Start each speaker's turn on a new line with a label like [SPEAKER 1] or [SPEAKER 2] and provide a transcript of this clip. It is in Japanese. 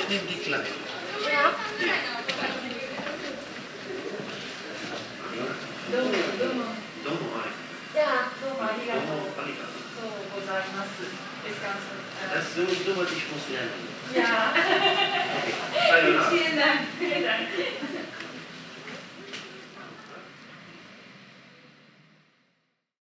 [SPEAKER 1] den Blick lang.
[SPEAKER 2] Ja. どうも。
[SPEAKER 1] どうも、はい。
[SPEAKER 2] じゃあ、どうもありがとう。
[SPEAKER 1] どうもありがとう。
[SPEAKER 2] そうございます。
[SPEAKER 1] Das ist so, so was ich muss lernen.
[SPEAKER 2] Ja.
[SPEAKER 1] Okay.
[SPEAKER 2] Vielen Dank.